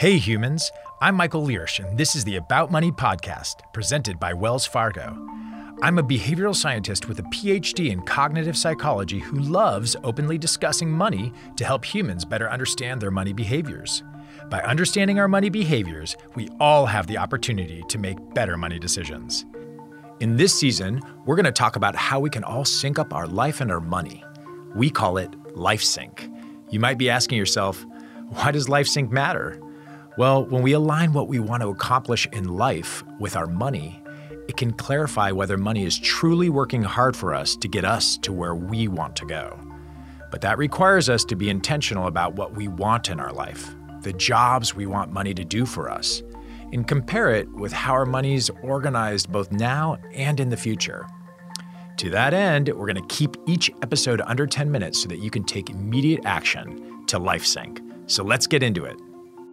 Hey humans, I'm Michael Liersch, and this is the About Money podcast, presented by Wells Fargo. I'm a behavioral scientist with a PhD in cognitive psychology who loves openly discussing money to help humans better understand their money behaviors. By understanding our money behaviors, we all have the opportunity to make better money decisions. In this season, we're going to talk about how we can all sync up our life and our money. We call it LifeSync. You might be asking yourself, why does LifeSync matter? Well, when we align what we want to accomplish in life with our money, it can clarify whether money is truly working hard for us to get us to where we want to go. But that requires us to be intentional about what we want in our life, the jobs we want money to do for us, and compare it with how our money is organized both now and in the future. To that end, we're going to keep each episode under 10 minutes so that you can take immediate action to LifeSync. So let's get into it.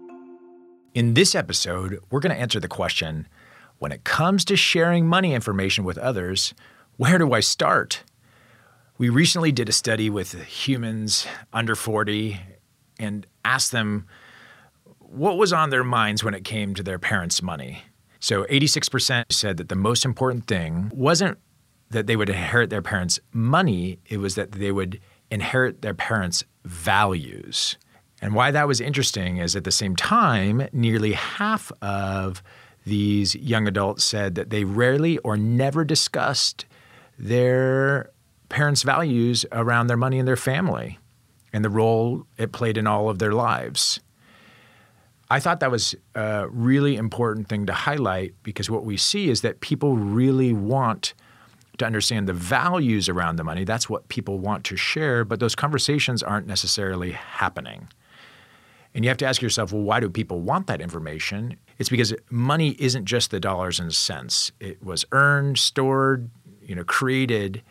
In this episode, we're going to answer the question, when it comes to sharing money information with others, where do I start? We recently did a study with humans under 40 and asked them what was on their minds when it came to their parents' money. So 86% said that the most important thing wasn't that they would inherit their parents' money, it was that they would inherit their parents' values. And why that was interesting is at the same time, nearly half of these young adults said that they rarely or never discussed their parents' values around their money and their family and the role it played in all of their lives. I thought that was a really important thing to highlight because what we see is that people really want to understand the values around the money. That's what people want to share, but those conversations aren't necessarily happening. And you have to ask yourself, well, why do people want that information? It's because money isn't just the dollars and cents. It was earned, stored, created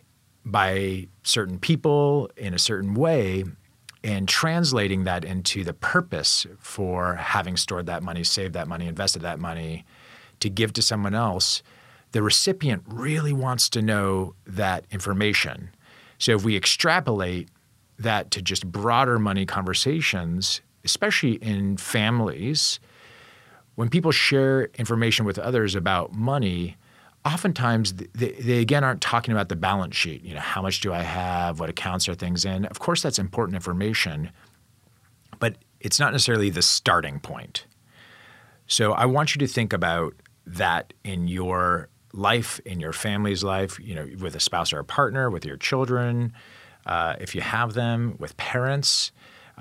by certain people in a certain way, and translating that into the purpose for having stored that money, saved that money, invested that money to give to someone else. The recipient really wants to know that information. So if we extrapolate that to just broader money conversations, especially in families, when people share information with others about money, oftentimes they again aren't talking about the balance sheet. How much do I have? What accounts are things in? Of course, that's important information, but it's not necessarily the starting point. So I want you to think about that in your life, in your family's life, with a spouse or a partner, with your children, if you have them, with parents.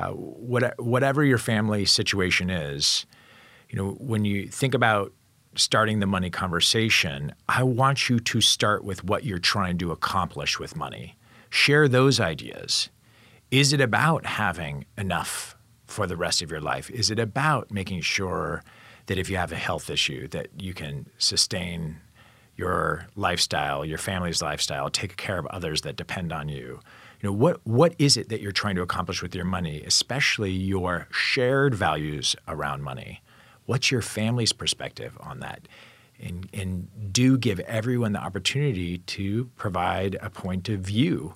Whatever your family situation is, when you think about starting the money conversation, I want you to start with what you're trying to accomplish with money. Share those ideas. Is it about having enough for the rest of your life? Is it about making sure that if you have a health issue that you can sustain your lifestyle, your family's lifestyle, take care of others that depend on you? What is it that you're trying to accomplish with your money, especially your shared values around money? What's your family's perspective on that? And do give everyone the opportunity to provide a point of view,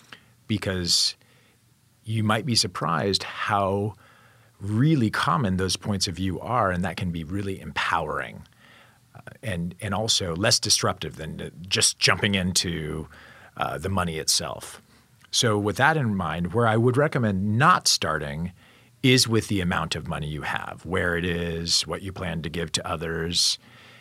because you might be surprised how really common those points of view are, and that can be really empowering and also less disruptive than just jumping into the money itself. So with that in mind, where I would recommend not starting is with the amount of money you have, where it is, what you plan to give to others.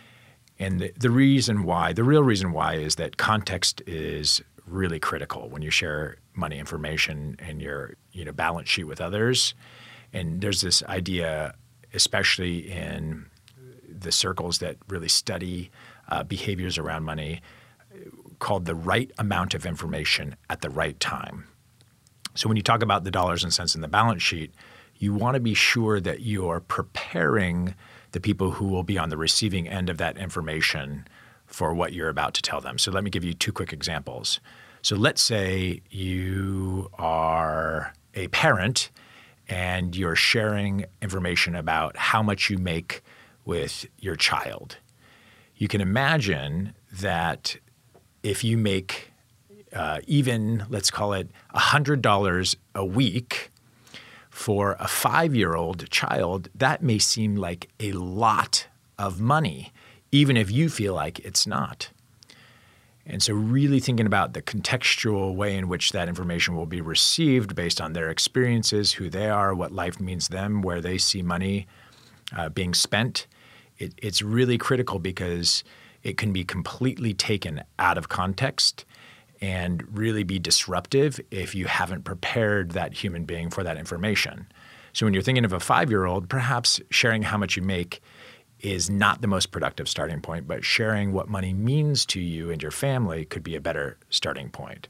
And the real reason why is that context is really critical when you share money information and your balance sheet with others. And there's this idea, especially in the circles that really study behaviors around money, called the right amount of information at the right time. So when you talk about the dollars and cents in the balance sheet, you want to be sure that you're preparing the people who will be on the receiving end of that information for what you're about to tell them. So let me give you two quick examples. So let's say you are a parent and you're sharing information about how much you make with your child. You can imagine that if you make even, let's call it $100 a week For a 5-year-old child, that may seem like a lot of money, even if you feel like it's not. And so really thinking about the contextual way in which that information will be received based on their experiences, who they are, what life means to them, where they see money being spent, it's really critical because it can be completely taken out of context and really be disruptive if you haven't prepared that human being for that information. So when you're thinking of a 5-year-old, perhaps sharing how much you make is not the most productive starting point, but sharing what money means to you and your family could be a better starting point.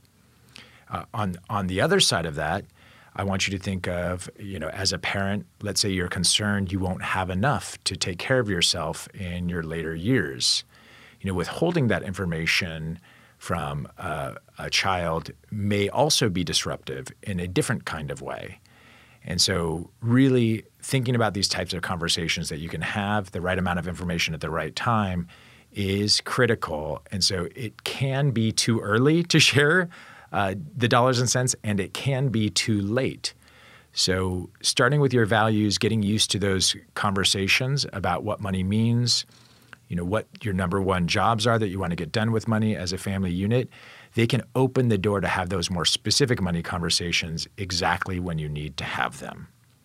On the other side of that, I want you to think of, as a parent, let's say you're concerned you won't have enough to take care of yourself in your later years. Withholding that information from a child may also be disruptive in a different kind of way. And so really thinking about these types of conversations that you can have, the right amount of information at the right time, is critical. And so it can be too early to share the dollars and cents, and it can be too late. So starting with your values, getting used to those conversations about what money means, what your number one jobs are that you want to get done with money as a family unit, they can open the door to have those more specific money conversations exactly when you need to have them.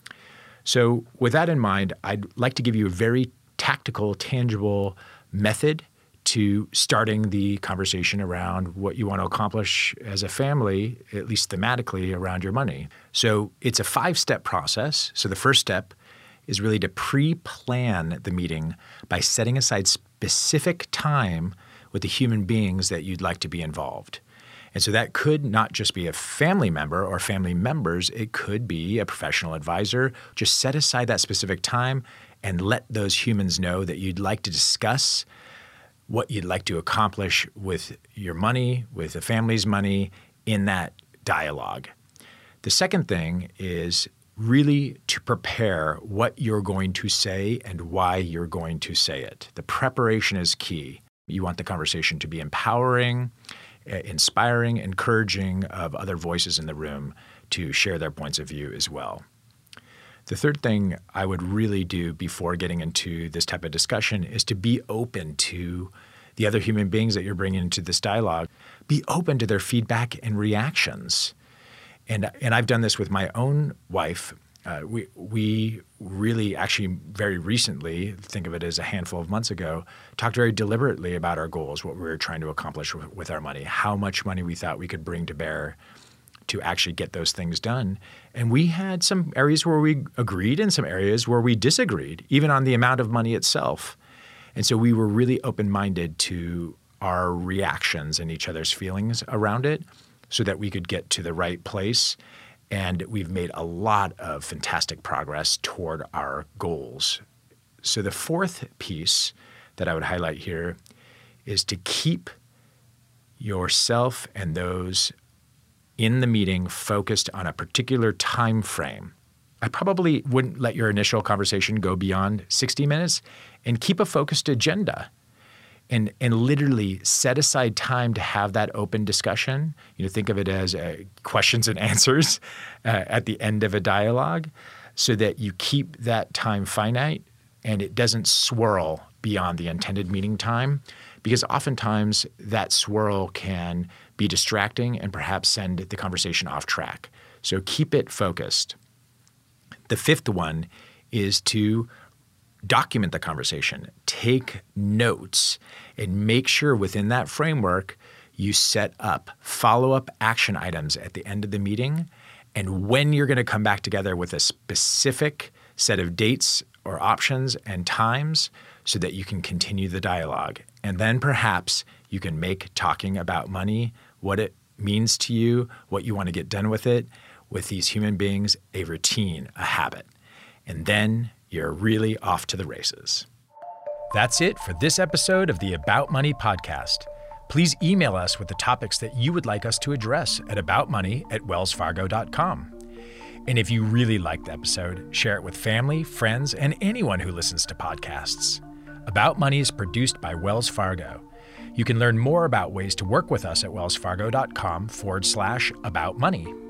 So with that in mind, I'd like to give you a very tactical, tangible method to starting the conversation around what you want to accomplish as a family, at least thematically, around your money. So it's a 5-step process. So the first step is really to pre-plan the meeting by setting aside specific time with the human beings that you'd like to be involved. And so that could not just be a family member or family members, it could be a professional advisor. Just set aside that specific time and let those humans know that you'd like to discuss what you'd like to accomplish with your money, with the family's money in that dialogue. The second thing is really to prepare what you're going to say and why you're going to say it. The preparation is key. You want the conversation to be empowering, inspiring, encouraging of other voices in the room to share their points of view as well. The third thing I would really do before getting into this type of discussion is to be open to the other human beings that you're bringing into this dialogue. Be open to their feedback and reactions. And I've done this with my own wife. We really actually very recently, think of it as a handful of months ago, talked very deliberately about our goals, what we were trying to accomplish with our money, how much money we thought we could bring to bear to actually get those things done. And we had some areas where we agreed and some areas where we disagreed, even on the amount of money itself. And so we were really open-minded to our reactions and each other's feelings around it so that we could get to the right place. And we've made a lot of fantastic progress toward our goals. So the fourth piece that I would highlight here is to keep yourself and those in the meeting focused on a particular time frame. I probably wouldn't let your initial conversation go beyond 60 minutes and keep a focused agenda and literally set aside time to have that open discussion. Think of it as questions and answers at the end of a dialogue so that you keep that time finite and it doesn't swirl beyond the intended meeting time, because oftentimes that swirl can be distracting and perhaps send the conversation off track. So keep it focused. The fifth one is to document the conversation, take notes, and make sure within that framework you set up follow-up action items at the end of the meeting and when you're going to come back together with a specific set of dates or options and times so that you can continue the dialogue. And then perhaps you can make talking about money, what it means to you, what you want to get done with it, with these human beings, a routine, a habit. And then you're really off to the races. That's it for this episode of the About Money podcast. Please email us with the topics that you would like us to address at aboutmoney@wellsfargo.com. And if you really liked the episode, share it with family, friends, and anyone who listens to podcasts. About Money is produced by Wells Fargo. You can learn more about ways to work with us at wellsfargo.com/aboutmoney.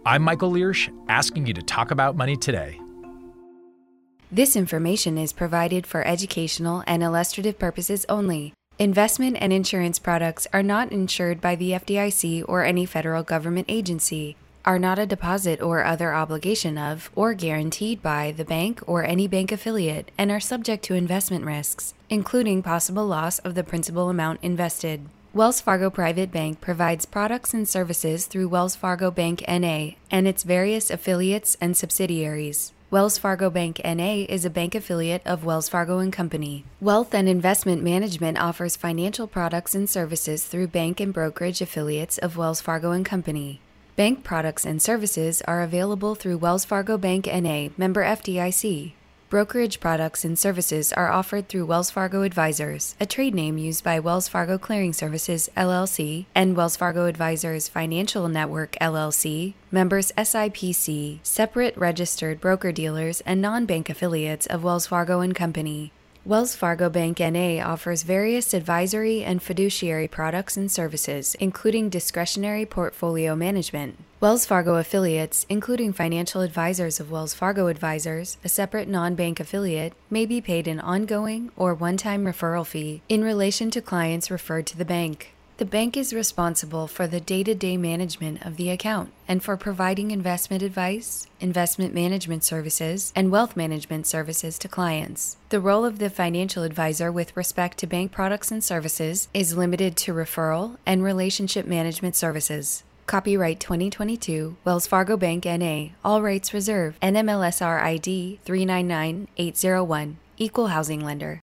I'm Michael Liersch, asking you to talk about money today. This information is provided for educational and illustrative purposes only. Investment and insurance products are not insured by the FDIC or any federal government agency, are not a deposit or other obligation of or guaranteed by the bank or any bank affiliate, and are subject to investment risks, including possible loss of the principal amount invested. Wells Fargo Private Bank provides products and services through Wells Fargo Bank N.A. and its various affiliates and subsidiaries. Wells Fargo Bank N.A. is a bank affiliate of Wells Fargo & Company. Wealth and Investment Management offers financial products and services through bank and brokerage affiliates of Wells Fargo & Company. Bank products and services are available through Wells Fargo Bank N.A., member FDIC. Brokerage products and services are offered through Wells Fargo Advisors, a trade name used by Wells Fargo Clearing Services, LLC, and Wells Fargo Advisors Financial Network, LLC, members SIPC, separate registered broker-dealers and non-bank affiliates of Wells Fargo & Company. Wells Fargo Bank N.A. offers various advisory and fiduciary products and services, including discretionary portfolio management. Wells Fargo affiliates, including financial advisors of Wells Fargo Advisors, a separate non-bank affiliate, may be paid an ongoing or one-time referral fee in relation to clients referred to the bank. The bank is responsible for the day-to-day management of the account and for providing investment advice, investment management services, and wealth management services to clients. The role of the financial advisor with respect to bank products and services is limited to referral and relationship management services. Copyright 2022, Wells Fargo Bank N.A., all rights reserved, NMLSR ID 399801, Equal Housing Lender.